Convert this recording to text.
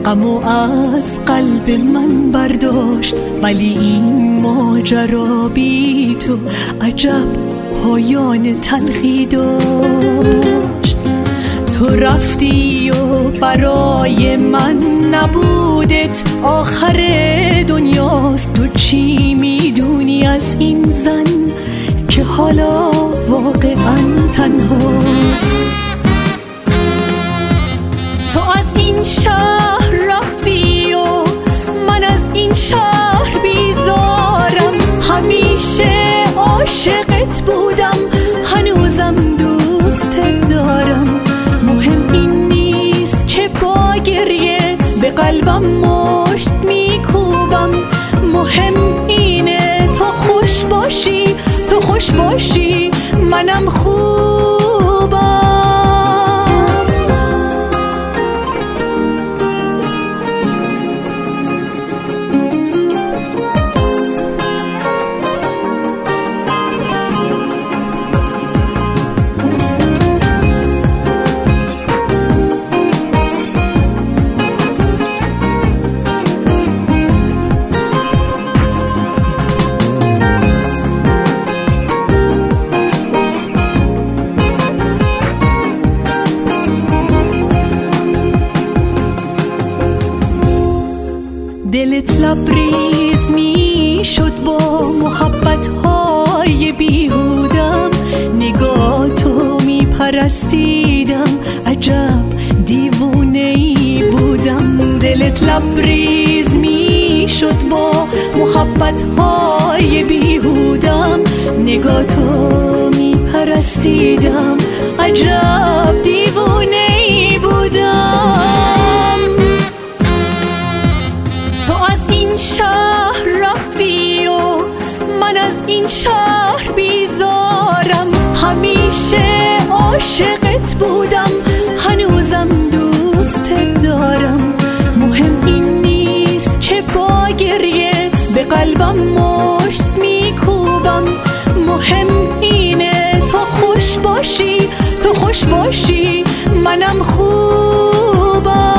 غمو از قلب من برداشت، ولی این ماجرا بی تو عجب پایان تلخی داشت. تو رفتی و برای من نبودت آخر دنیاست. تو چی میدونی از این زن که حالا واقعا تنهاست؟ تو از این شهر رفتی و من از این شهر بیزارم. همیشه عاشقت بودم، هنوزم دوستت دارم. مهم این نیست که با گریه به قلبم مشت میکوبم. مهم اینه تو خوش باشی، تو خوش باشی، منم خوبم. دلت لبریز می شد با محبت‌های بیهودم. نگاه تو می پرستیدم، عجب دیوونه‌ای بودم. دلت لبریز می شد با محبت‌های بیهودم. نگاه تو می پرستیدم، عجب دیوونه‌ای بودم. تو از این شهر رفتی و من از این شهر بیزارم. همیشه عاشقت بودم، هنوزم دوستت دارم. مهم این نیست که با گریه به قلبم مشت میکوبم. مهم اینه تو خوش باشی، تو خوش باشی، منم خوبم.